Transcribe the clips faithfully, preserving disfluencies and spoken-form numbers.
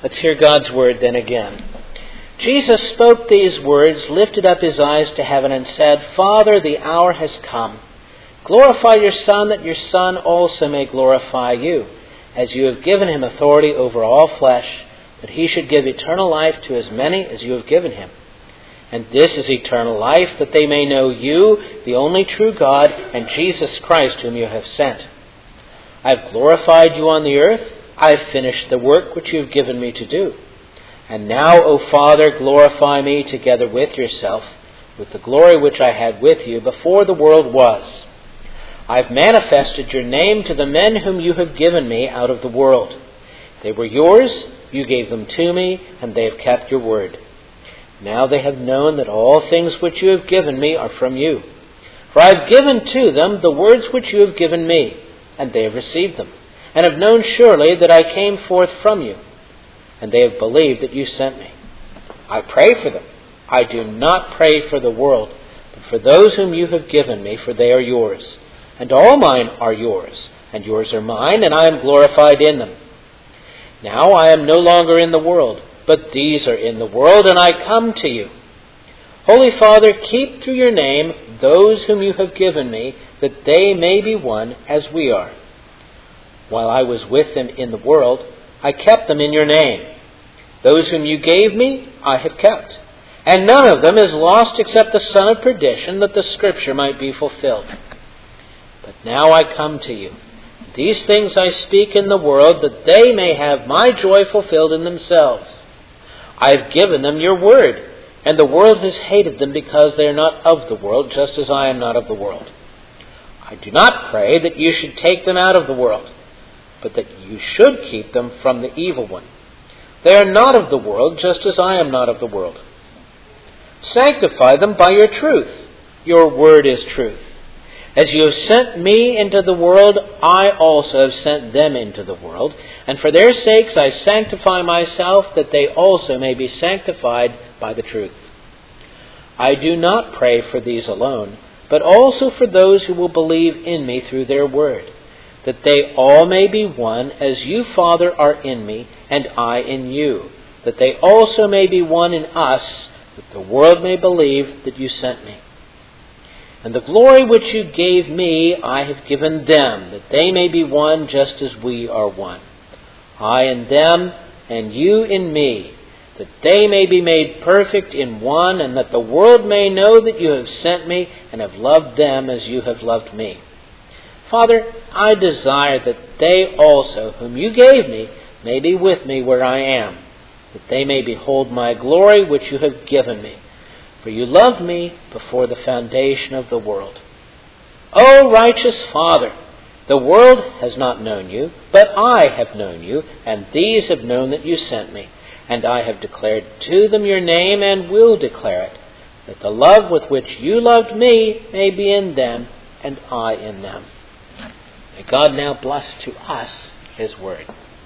Let's hear God's word then again. Jesus spoke these words, lifted up his eyes to heaven, and said, Father, the hour has come. Glorify your Son, that your Son also may glorify you, as you have given him authority over all flesh, that he should give eternal life to as many as you have given him. And this is eternal life, that they may know you, the only true God, and Jesus Christ, whom you have sent. I have glorified you on the earth. I have finished the work which you have given me to do. And now, O Father, glorify me together with yourself, with the glory which I had with you before the world was. I have manifested your name to the men whom you have given me out of the world. They were yours, you gave them to me, and they have kept your word. Now they have known that all things which you have given me are from you. For I have given to them the words which you have given me, and they have received them, and have known surely that I came forth from you, and they have believed that you sent me. I pray for them. I do not pray for the world, but for those whom you have given me, for they are yours. And all mine are yours, and yours are mine, and I am glorified in them. Now I am no longer in the world, but these are in the world, and I come to you. Holy Father, keep through your name those whom you have given me, that they may be one as we are. While I was with them in the world, I kept them in your name. Those whom you gave me, I have kept. And none of them is lost except the son of perdition, that the scripture might be fulfilled. But now I come to you. These things I speak in the world, that they may have my joy fulfilled in themselves. I have given them your word, and the world has hated them because they are not of the world, just as I am not of the world. I do not pray that you should take them out of the world, but that you should keep them from the evil one. They are not of the world, just as I am not of the world. Sanctify them by your truth. Your word is truth. As you have sent me into the world, I also have sent them into the world. And for their sakes I sanctify myself, that they also may be sanctified by the truth. I do not pray for these alone, but also for those who will believe in me through their word, that they all may be one, as you, Father, are in me, and I in you, that they also may be one in us, that the world may believe that you sent me. And the glory which you gave me, I have given them, that they may be one just as we are one. I in them, and you in me, that they may be made perfect in one, and that the world may know that you have sent me, and have loved them as you have loved me. Father, I desire that they also, whom you gave me, may be with me where I am, that they may behold my glory which you have given me. For you loved me before the foundation of the world. O righteous Father, the world has not known you, but I have known you, and these have known that you sent me. And I have declared to them your name, and will declare it, that the love with which you loved me may be in them, and I in them. May God now bless to us his word.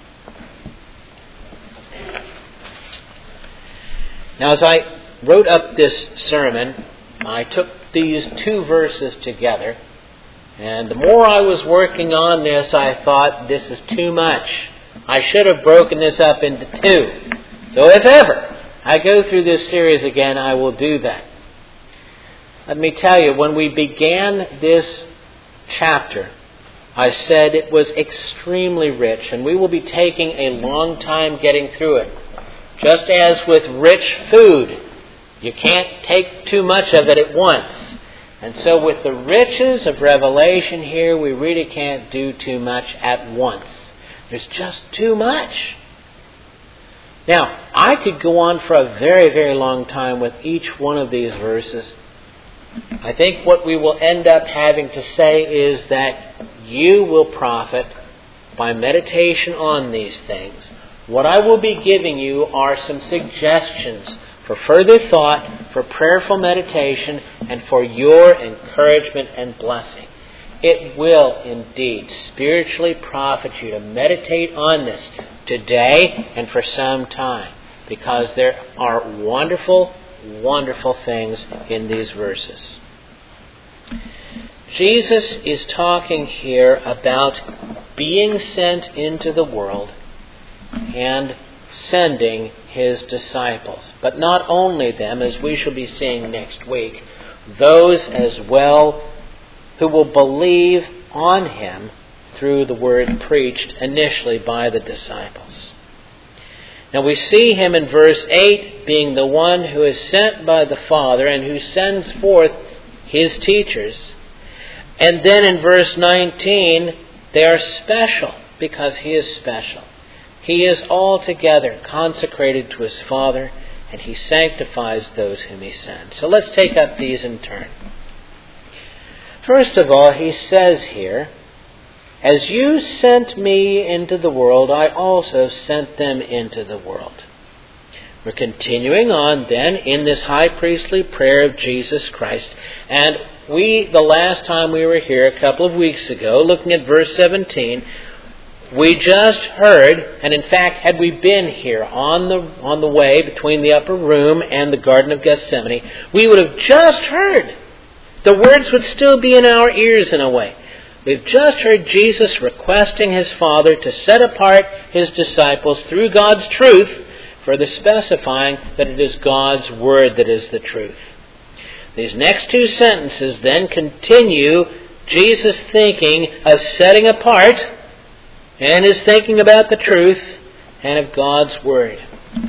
Now, as I wrote up this sermon, I took these two verses together, and the more I was working on this, I thought, this is too much. I should have broken this up into two. So if ever I go through this series again, I will do that. Let me tell you, when we began this chapter, I said it was extremely rich, and we will be taking a long time getting through it. Just as with rich food, you can't take too much of it at once. And so with the riches of Revelation here, we really can't do too much at once. There's just too much. Now, I could go on for a very, very long time with each one of these verses. I think what we will end up having to say is that you will profit by meditation on these things. What I will be giving you are some suggestions for further thought, for prayerful meditation, and for your encouragement and blessing. It will indeed spiritually profit you to meditate on this today and for some time, because there are wonderful, wonderful things in these verses. Jesus is talking here about being sent into the world and sending His disciples. But not only them, as we shall be seeing next week, those as well who will believe on Him through the word preached initially by the disciples. Now we see Him in verse eight being the one who is sent by the Father and who sends forth His teachers. And then in verse nineteen, they are special because He is special. He is altogether consecrated to His Father, and He sanctifies those whom He sends. So let's take up these in turn. First of all, He says here, "As you sent me into the world, I also sent them into the world." We're continuing on then in this high priestly prayer of Jesus Christ. And we, the last time we were here, a couple of weeks ago, looking at verse seventeen, we just heard, and in fact, had we been here on the on the way between the upper room and the Garden of Gethsemane, we would have just heard. The words would still be in our ears in a way. We've just heard Jesus requesting His Father to set apart His disciples through God's truth, further specifying that it is God's Word that is the truth. These next two sentences then continue Jesus' thinking of setting apart and His thinking about the truth and of God's Word.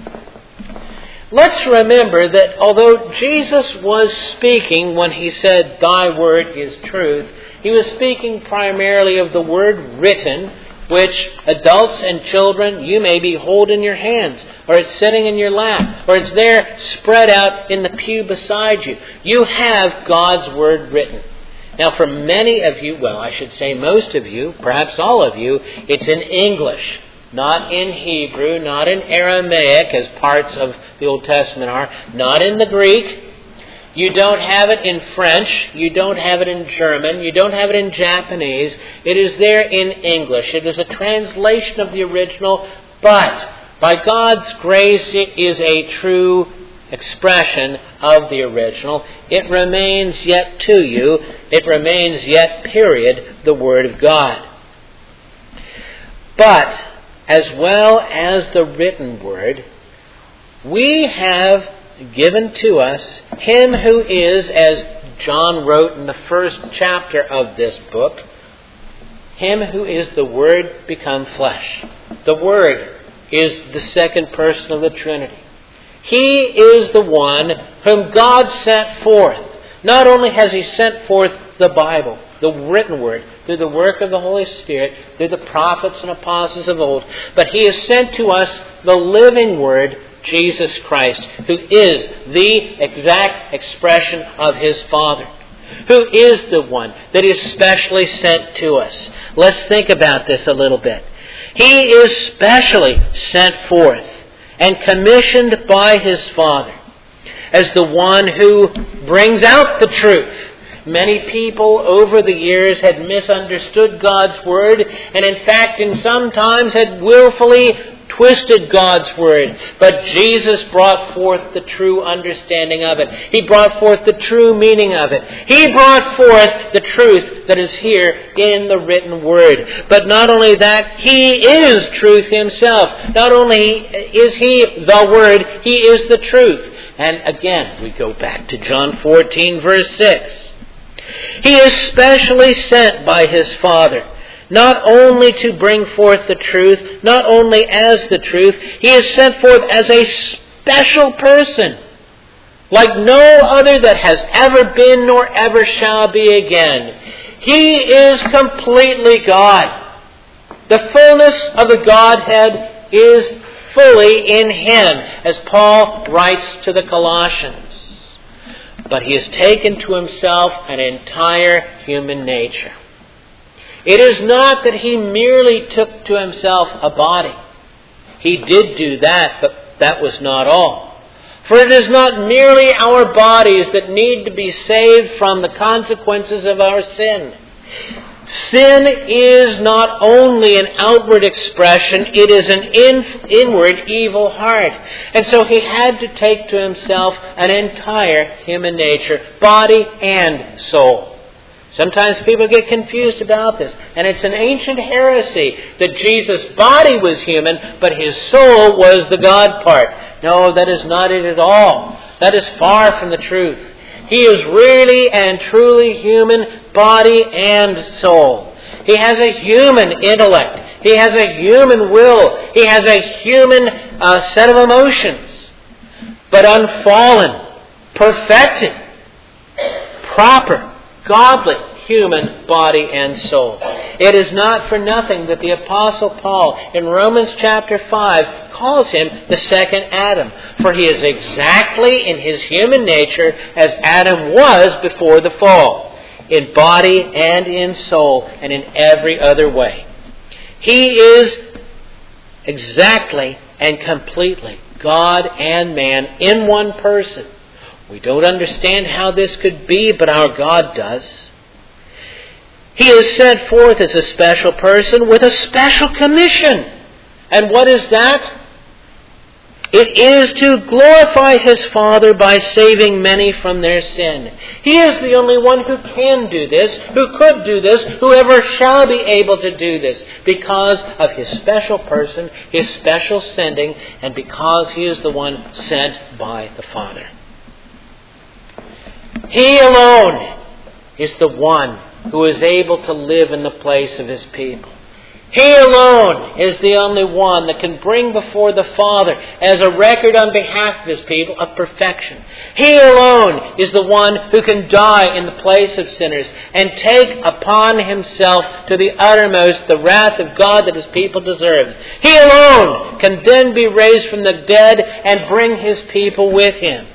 Let's remember that although Jesus was speaking when He said, "Thy Word is truth," He was speaking primarily of the Word written, which adults and children, you may be holding in your hands, or it's sitting in your lap, or it's there spread out in the pew beside you. You have God's Word written. Now for many of you, well I should say most of you, perhaps all of you, it's in English, not in Hebrew, not in Aramaic as parts of the Old Testament are, not in the Greek. You don't have it in French. You don't have it in German. You don't have it in Japanese. It is there in English. It is a translation of the original, but by God's grace it is a true expression of the original. It remains yet to you. It remains yet, period, the Word of God. But as well as the written Word, we have given to us Him who is, as John wrote in the first chapter of this book, Him who is the Word become flesh. The Word is the second person of the Trinity. He is the one whom God sent forth. Not only has He sent forth the Bible, the written Word, through the work of the Holy Spirit, through the prophets and apostles of old, but He has sent to us the living Word, Jesus Christ, who is the exact expression of His Father, who is the one that is specially sent to us. Let's think about this a little bit. He is specially sent forth and commissioned by His Father as the one who brings out the truth. Many people over the years had misunderstood God's Word and in fact in some times had willfully twisted God's Word. But Jesus brought forth the true understanding of it. He brought forth the true meaning of it. He brought forth the truth that is here in the written Word. But not only that, He is truth Himself. Not only is He the Word, He is the truth. And again, we go back to John fourteen, verse six. He is specially sent by His Father, not only to bring forth the truth, not only as the truth, He is sent forth as a special person, like no other that has ever been nor ever shall be again. He is completely God. The fullness of the Godhead is fully in Him, as Paul writes to the Colossians. But He has taken to Himself an entire human nature. It is not that He merely took to Himself a body. He did do that, but that was not all. For it is not merely our bodies that need to be saved from the consequences of our sin. Sin is not only an outward expression, it is an in, inward evil heart. And so He had to take to Himself an entire human nature, body and soul. Sometimes people get confused about this. And it's an ancient heresy that Jesus' body was human, but his soul was the God part. No, that is not it at all. That is far from the truth. He is really and truly human, body and soul. He has a human intellect. He has a human will. He has a human uh, set of emotions. But unfallen, perfected, proper, godly, human body and soul. It is not for nothing that the Apostle Paul in Romans chapter five calls him the second Adam. For he is exactly in his human nature as Adam was before the fall, in body and in soul and in every other way. He is exactly and completely God and man in one person. We don't understand how this could be, but our God does. He is sent forth as a special person with a special commission. And what is that? It is to glorify His Father by saving many from their sin. He is the only one who can do this, who could do this, whoever shall be able to do this, because of His special person, His special sending, and because He is the one sent by the Father. He alone is the one who is able to live in the place of His people. He alone is the only one that can bring before the Father as a record on behalf of His people of perfection. He alone is the one who can die in the place of sinners and take upon Himself to the uttermost the wrath of God that His people deserve. He alone can then be raised from the dead and bring His people with Him.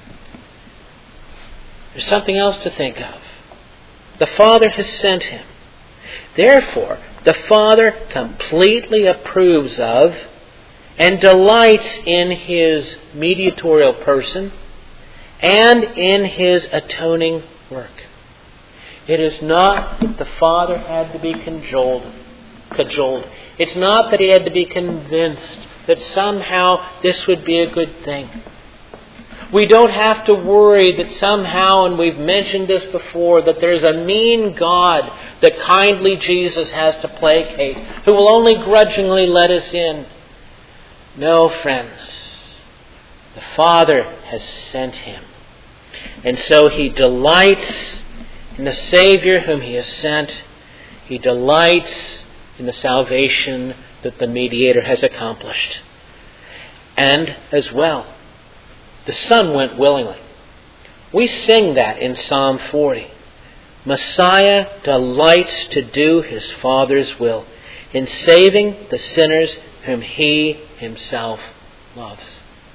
There's something else to think of. The Father has sent Him. Therefore, the Father completely approves of and delights in His mediatorial person and in His atoning work. It is not that the Father had to be cajoled. cajoled. It's not that He had to be convinced that somehow this would be a good thing. We don't have to worry that somehow, and we've mentioned this before, that there's a mean God that kindly Jesus has to placate, who will only grudgingly let us in. No, friends. The Father has sent Him. And so He delights in the Savior whom He has sent. He delights in the salvation that the mediator has accomplished. And as well, the Son went willingly. We sing that in Psalm forty. Messiah delights to do His Father's will in saving the sinners whom He Himself loves.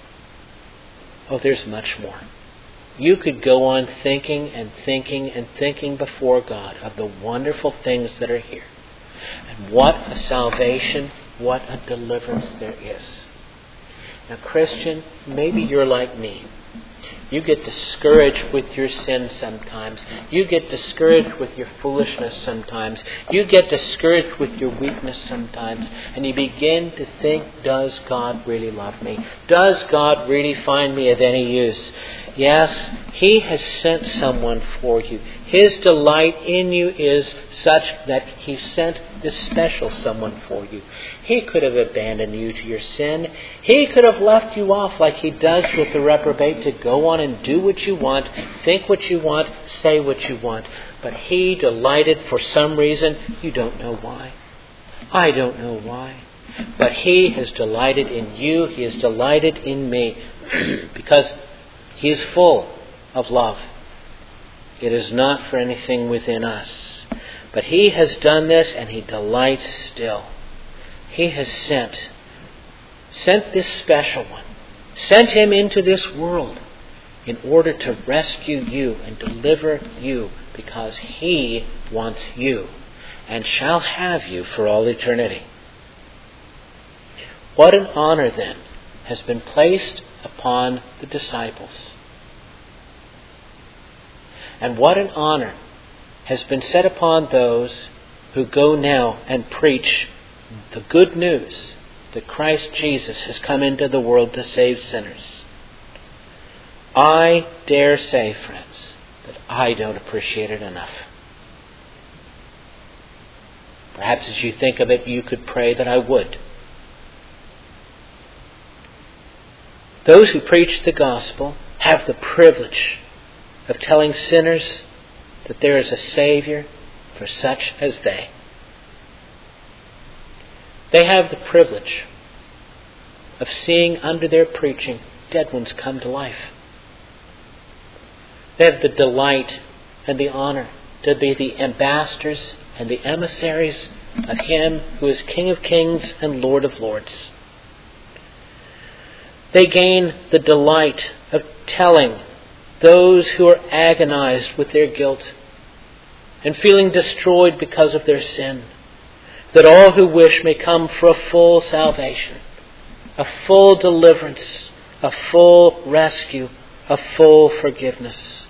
Oh, there's much more. You could go on thinking and thinking and thinking before God of the wonderful things that are here. And what a salvation, what a deliverance there is. Now, Christian, maybe you're like me. You get discouraged with your sin sometimes. You get discouraged with your foolishness sometimes. You get discouraged with your weakness sometimes. And you begin to think, does God really love me? Does God really find me of any use? Yes, He has sent someone for you. His delight in you is such that He sent this special someone for you. He could have abandoned you to your sin. He could have left you off like He does with the reprobate to go on and do what you want, think what you want, say what you want. But He delighted for some reason. You don't know why. I don't know why. But He has delighted in you. He has delighted in me because He is full of love. It is not for anything within us. But He has done this and He delights still. He has sent, sent this special one, sent Him into this world in order to rescue you and deliver you because He wants you and shall have you for all eternity. What an honor then has been placed upon the disciples. And what an honor has been set upon those who go now and preach the good news that Christ Jesus has come into the world to save sinners. I dare say, friends, that I don't appreciate it enough. Perhaps as you think of it, you could pray that I would. Those who preach the gospel have the privilege of telling sinners that there is a Savior for such as they. They have the privilege of seeing under their preaching dead ones come to life. They have the delight and the honor to be the ambassadors and the emissaries of Him who is King of Kings and Lord of Lords. They gain the delight of telling those who are agonized with their guilt and feeling destroyed because of their sin, that all who wish may come for a full salvation, a full deliverance, a full rescue, a full forgiveness.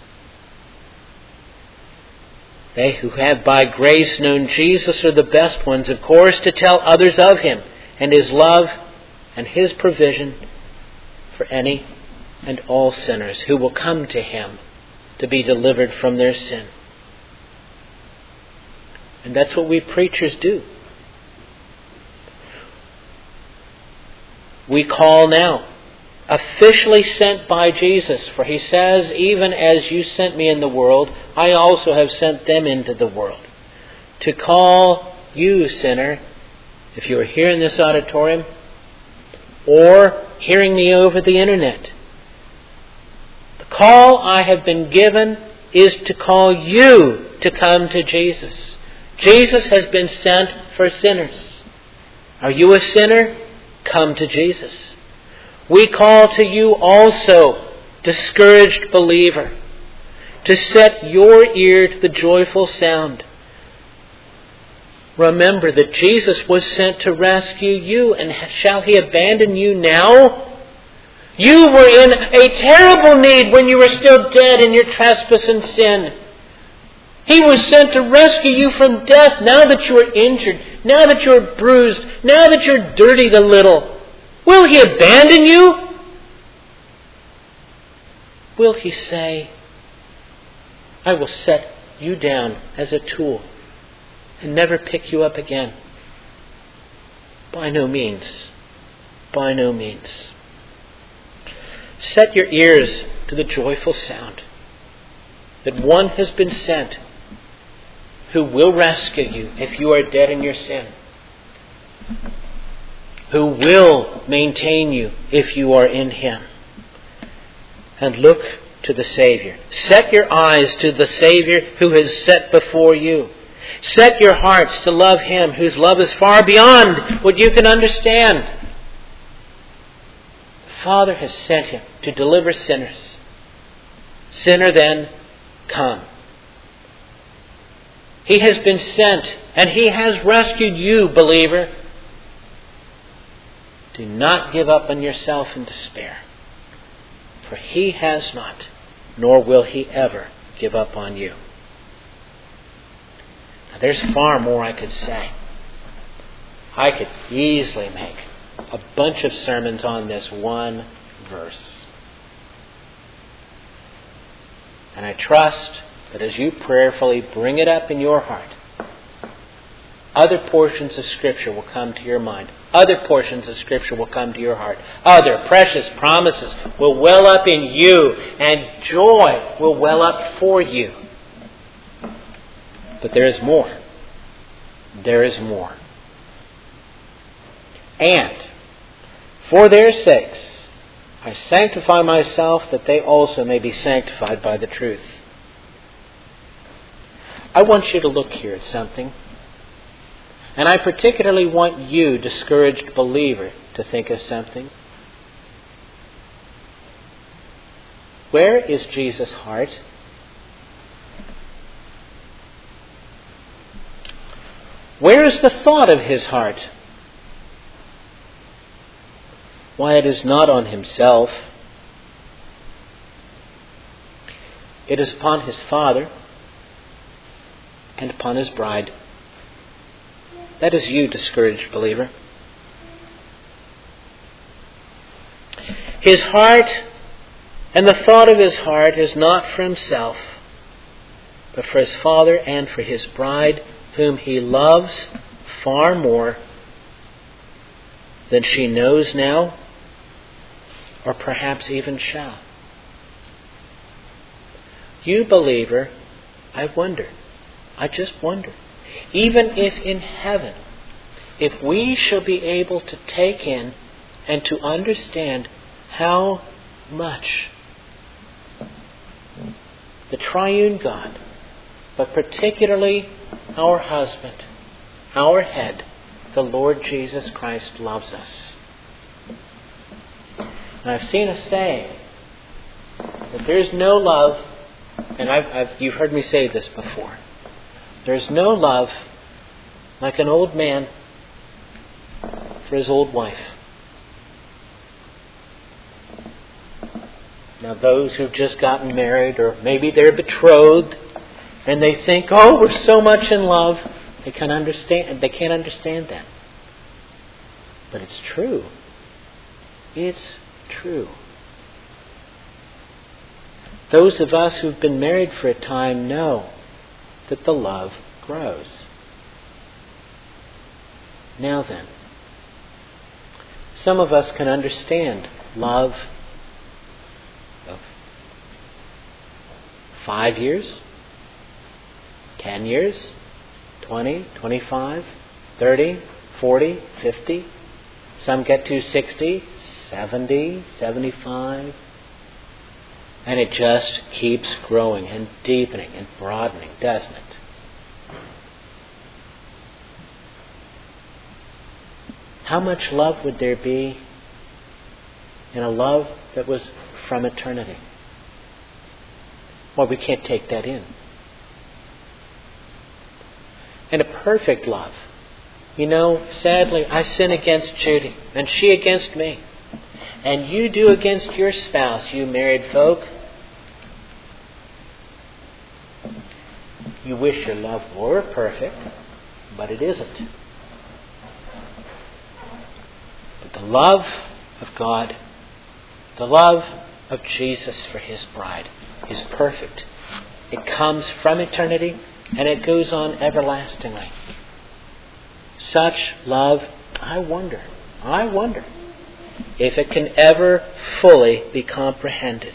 They who have by grace known Jesus are the best ones, of course, to tell others of Him and His love and His provision for any and all sinners who will come to Him to be delivered from their sin. And that's what we preachers do. We call now, officially sent by Jesus, for He says, even as you sent me in the world, I also have sent them into the world. To call you, sinner, if you are here in this auditorium or hearing me over the internet, the call I have been given is to call you to come to Jesus. Jesus has been sent for sinners. Are you a sinner? Come to Jesus. We call to you also, discouraged believer, to set your ear to the joyful sound. Remember that Jesus was sent to rescue you, and shall He abandon you now? You were in a terrible need when you were still dead in your trespass and sin. He was sent to rescue you from death now that you are injured, now that you are bruised, now that you're dirtied a little. Will He abandon you? Will He say, I will set you down as a tool and never pick you up again? By no means. By no means. Set your ears to the joyful sound that one has been sent who will rescue you if you are dead in your sin, who will maintain you if you are in Him. And look to the Savior. Set your eyes to the Savior who has set before you. Set your hearts to love Him whose love is far beyond what you can understand. The Father has sent Him to deliver sinners. Sinner, then, come. He has been sent, and He has rescued you, believer. Do not give up on yourself in despair, for He has not, nor will He ever give up on you. Now, there's far more I could say. I could easily make a bunch of sermons on this one verse. And I trust that as you prayerfully bring it up in your heart, other portions of Scripture will come to your mind. Other portions of Scripture will come to your heart. Other precious promises will well up in you, and joy will well up for you. But there is more. There is more. And for their sakes, I sanctify myself that they also may be sanctified by the truth. I want you to look here at something. And I particularly want you, discouraged believer, to think of something. Where is Jesus' heart? Where is the thought of His heart? Why, it is not on Himself. It is upon His Father and upon His bride. That is you, discouraged believer. His heart and the thought of His heart is not for Himself, but for His Father and for His bride, whom He loves far more than she knows now, or perhaps even shall. You believer, I wonder, I just wonder, even if in heaven, if we shall be able to take in and to understand how much the triune God, but particularly our husband, our head, the Lord Jesus Christ, loves us. And I've seen a saying that there's no love, and I've, I've, you've heard me say this before, there's no love like an old man for his old wife. Now those who've just gotten married, or maybe they're betrothed, and they think, oh, we're so much in love, they can't understand, they can't understand that. But it's true. It's true. Those of us who've been married for a time know that the love grows. Now then, some of us can understand love of five years, ten years, twenty, twenty-five, thirty, forty, fifty. Some get to sixty, seventy, seventy-five. And it just keeps growing and deepening and broadening, doesn't it? How much love would there be in a love that was from eternity? Well, we can't take that in. And a perfect love. You know, sadly, I sin against Judy, and she against me. And you do against your spouse, you married folk. You wish your love were perfect, but it isn't. But the love of God, the love of Jesus for His bride is perfect. It comes from eternity and it goes on everlastingly. Such love, I wonder, I wonder if it can ever fully be comprehended.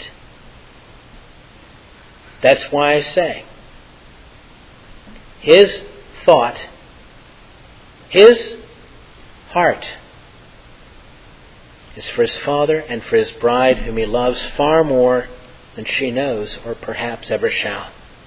That's why I say, His thought, His heart is for His Father and for His bride, whom He loves far more than she knows or perhaps ever shall.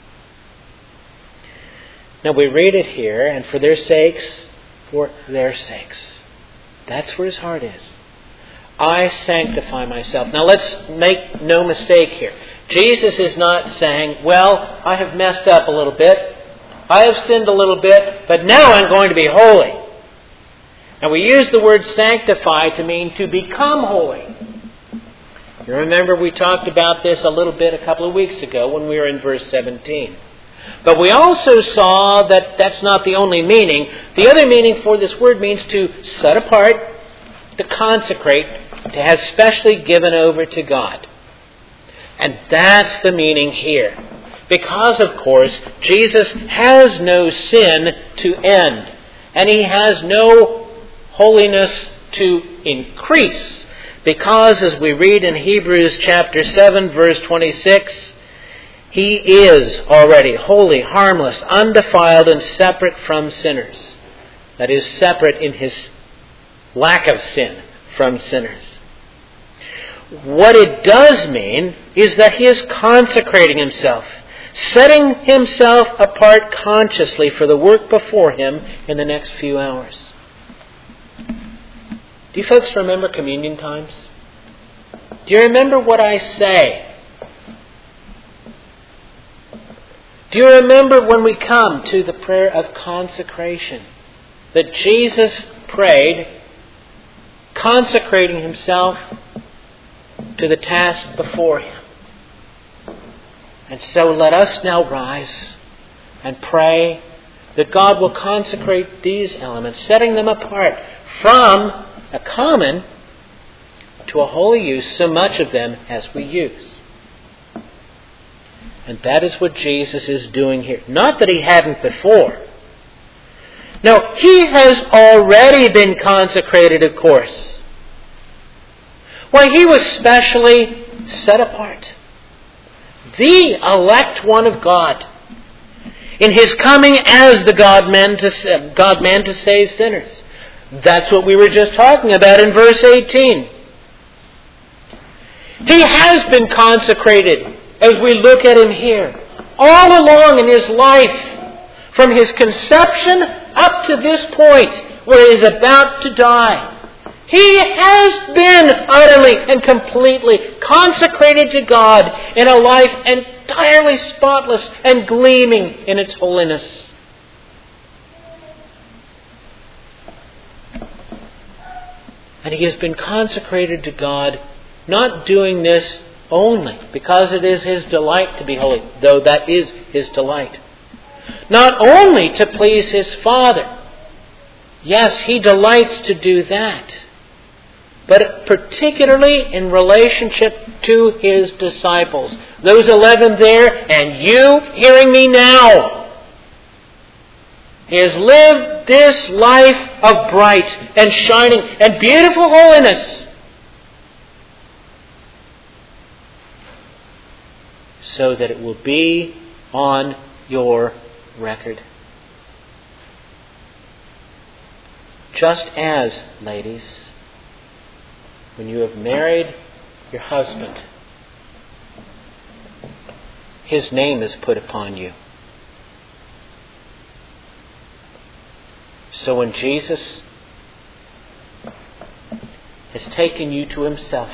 Now we read it here, and for their sakes, for their sakes. That's where His heart is. I sanctify myself. Now let's make no mistake here. Jesus is not saying, well, I have messed up a little bit. I have sinned a little bit, but now I'm going to be holy. And we use the word sanctify to mean to become holy. You remember we talked about this a little bit a couple of weeks ago when we were in verse seventeen. But we also saw that that's not the only meaning. The other meaning for this word means to set apart, to consecrate, to have specially given over to God. And that's the meaning here. Because, of course, Jesus has no sin to end. And He has no holiness to increase. Because, as we read in Hebrews chapter seven, verse twenty-six, He is already holy, harmless, undefiled, and separate from sinners. That is, separate in His lack of sin from sinners. What it does mean is that He is consecrating Himself, setting Himself apart consciously for the work before Him in the next few hours. Do you folks remember communion times? Do you remember what I say? Do you remember when we come to the prayer of consecration that Jesus prayed, consecrating Himself to the task before Him? And so let us now rise and pray that God will consecrate these elements, setting them apart from a common to a holy use, so much of them as we use. And that is what Jesus is doing here. Not that He hadn't before. No, he has already been consecrated, of course. Why, he was specially set apart. The elect one of God. In his coming as the God-man to, God-man to save sinners. That's what we were just talking about in verse eighteen. He has been consecrated as we look at him here. All along in his life, from his conception up to this point where he is about to die. He has been utterly and completely consecrated to God in a life entirely spotless and gleaming in its holiness. And he has been consecrated to God, not doing this only because it is his delight to be holy, though that is his delight. Not only to please his Father. Yes, he delights to do that. But particularly in relationship to his disciples. Those eleven there, and you hearing me now. He has lived this life of bright and shining and beautiful holiness, so that it will be on your record. Just as, ladies, when you have married your husband, his name is put upon you. So when Jesus has taken you to himself,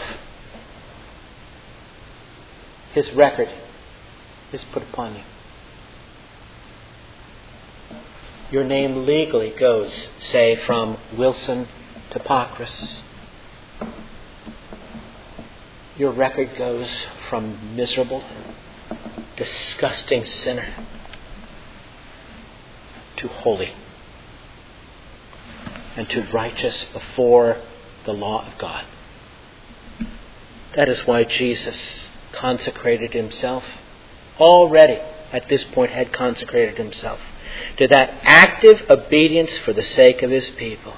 his record is put upon you. Your name legally goes, say, from Wilson to Pocris. Your record goes from miserable, disgusting sinner to holy and to righteous before the law of God. That is why Jesus consecrated himself, already at this point had consecrated himself, to that active obedience for the sake of his people.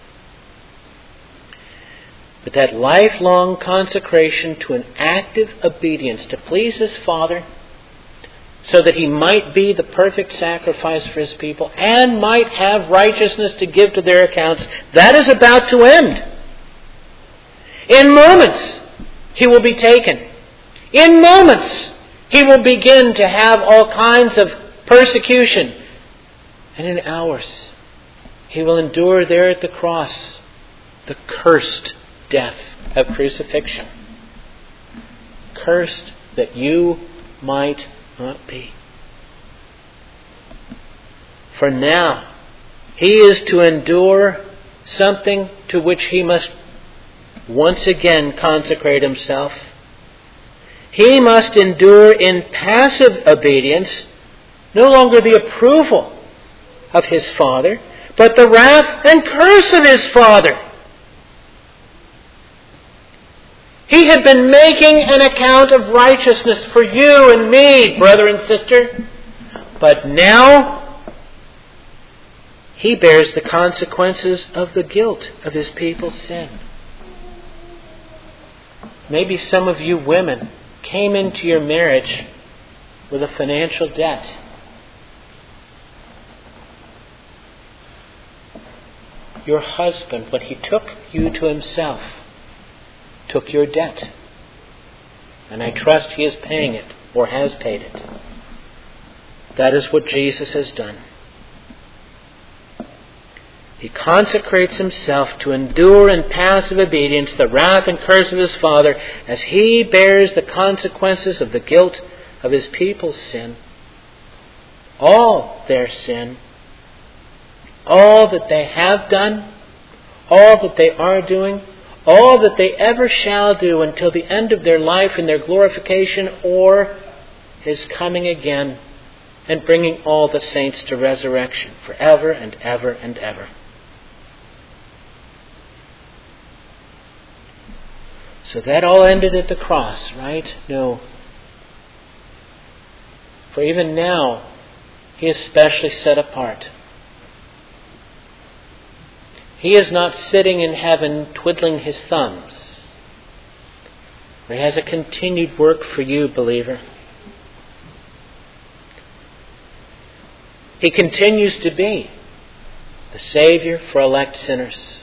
But that lifelong consecration to an active obedience to please his Father, so that he might be the perfect sacrifice for his people and might have righteousness to give to their accounts, that is about to end. In moments, he will be taken. In moments, he will begin to have all kinds of persecution. And in hours, he will endure there at the cross the cursed death of crucifixion. Cursed that you might not be. For now, he is to endure something to which he must once again consecrate himself. He must endure in passive obedience no longer the approval of his Father, but the wrath and curse of his Father. He had been making an account of righteousness for you and me, brother and sister. But now, he bears the consequences of the guilt of his people's sin. Maybe some of you women came into your marriage with a financial debt. Your husband, when he took you to himself, took your debt. And I trust he is paying it, or has paid it. That is what Jesus has done. He consecrates himself to endure in passive obedience the wrath and curse of his Father as he bears the consequences of the guilt of his people's sin. All their sin. All that they have done. All that they are doing. All that they ever shall do until the end of their life in their glorification or his coming again and bringing all the saints to resurrection forever and ever and ever. So that all ended at the cross, right? No. For even now, he is specially set apart. He is not sitting in heaven twiddling his thumbs. He has a continued work for you, believer. He continues to be the Savior for elect sinners.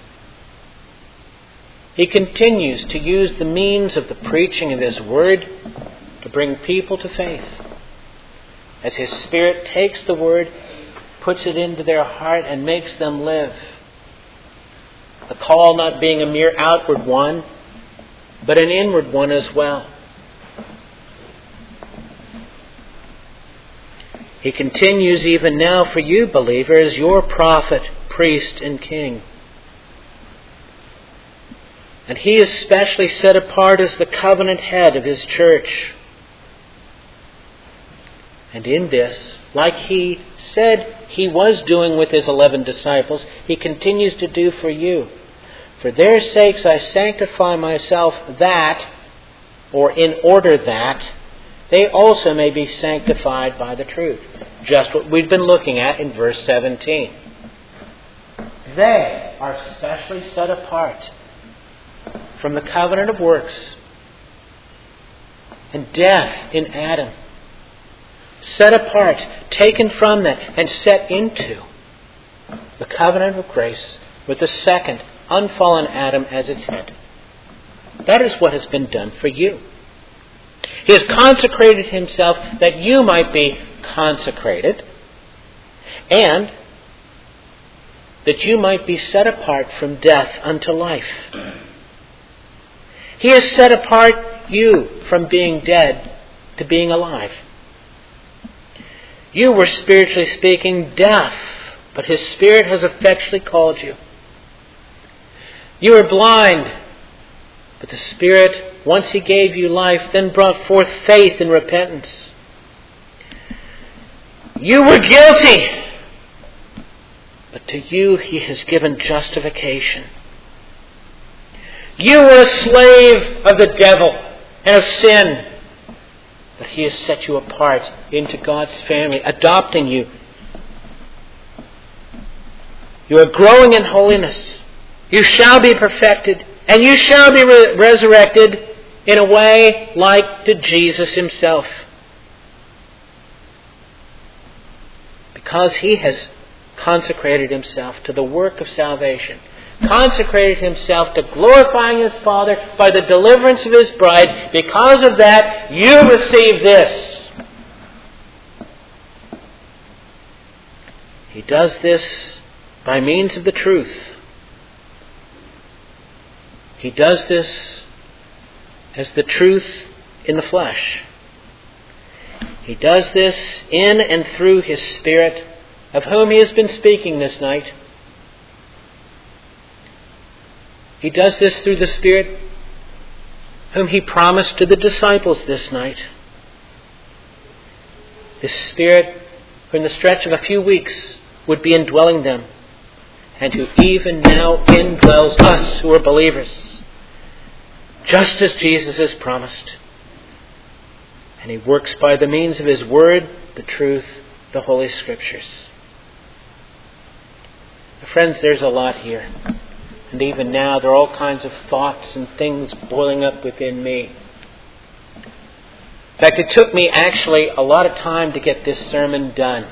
He continues to use the means of the preaching of His Word to bring people to faith. As His Spirit takes the Word, puts it into their heart, and makes them live. The call not being a mere outward one, but an inward one as well. He continues even now for you, believer, as your prophet, priest, and king. And He is specially set apart as the covenant head of His church. And in this, like He said He was doing with His eleven disciples, He continues to do for you. For their sakes I sanctify myself, that, or in order that, they also may be sanctified by the truth. Just what we've been looking at in verse seventeen. They are specially set apart from the covenant of works and death in Adam. Set apart, taken from that, and set into the covenant of grace with the second, unfallen Adam as its head. That is what has been done for you. He has consecrated Himself that you might be consecrated, and that you might be set apart from death unto life. He has set apart you from being dead to being alive. You were, spiritually speaking, deaf, but His Spirit has effectually called you. You were blind, but the Spirit, once He gave you life, then brought forth faith and repentance. You were guilty, but to you He has given justification. You were a slave of the devil and of sin, but He has set you apart into God's family, adopting you. You are growing in holiness. You shall be perfected, and you shall be re- resurrected in a way like to Jesus Himself. Because He has consecrated Himself to the work of salvation, consecrated Himself to glorifying His Father by the deliverance of His bride. Because of that, you receive this. He does this by means of the truth. He does this as the truth in the flesh. He does this in and through His Spirit, of whom He has been speaking this night. He does this through the Spirit whom He promised to the disciples this night. This Spirit who in the stretch of a few weeks would be indwelling them, and who even now indwells us who are believers, just as Jesus has promised. And He works by the means of His Word, the truth, the Holy Scriptures. Friends, there's a lot here. And even now there are all kinds of thoughts and things boiling up within me. In fact, it took me actually a lot of time to get this sermon done.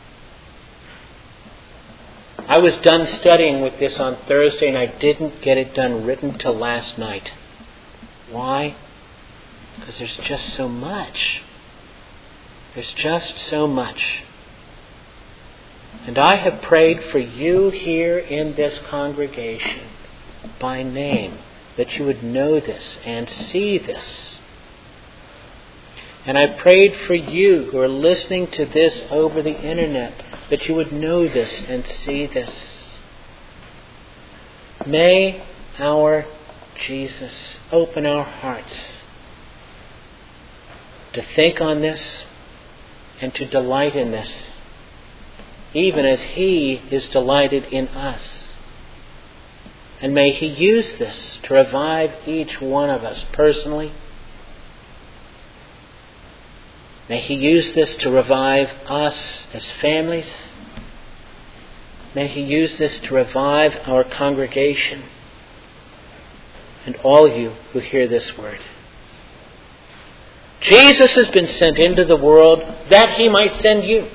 I was done studying with this on Thursday, and I didn't get it done written till last night. Why? Because there's just so much. There's just so much. And I have prayed for you here in this congregation by name, that you would know this and see this. And I prayed for you who are listening to this over the internet, that you would know this and see this. May our Jesus open our hearts to think on this and to delight in this, even as He is delighted in us. And may He use this to revive each one of us personally. May He use this to revive us as families. may He use this to revive our congregation and all you who hear this word. Jesus has been sent into the world that He might send you.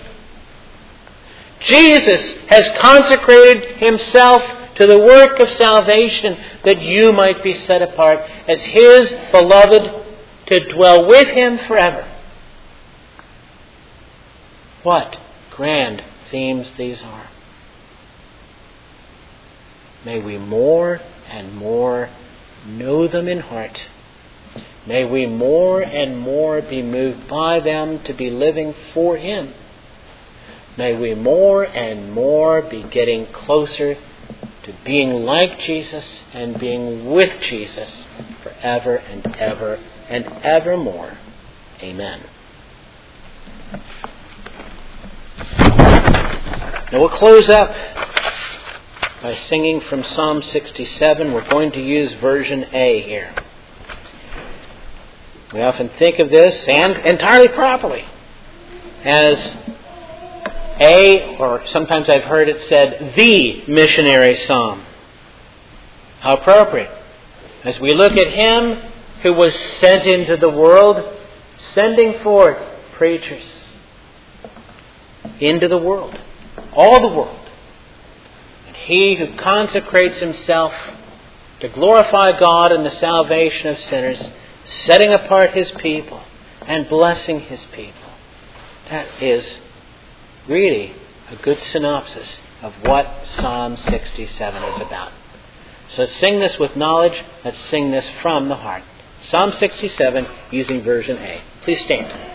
Jesus has consecrated Himself to the work of salvation that you might be set apart as His beloved to dwell with Him forever. What grand themes these are. May we more and more know them in heart. May we more and more be moved by them to be living for Him. May we more and more be getting closer to being like Jesus and being with Jesus forever and ever and evermore. Amen. Now we'll close up by singing from Psalm sixty-seven. We're going to use version A here. We often think of this, and entirely properly, as a, or sometimes I've heard it said, the missionary psalm. How appropriate. As we look at Him who was sent into the world, sending forth preachers into the world, all the world. And He who consecrates Himself to glorify God in the salvation of sinners, setting apart His people and blessing His people. That is really a good synopsis of what Psalm sixty-seven is about. So sing this with knowledge. Let's sing this from the heart. Psalm sixty-seven using version A. Please stand.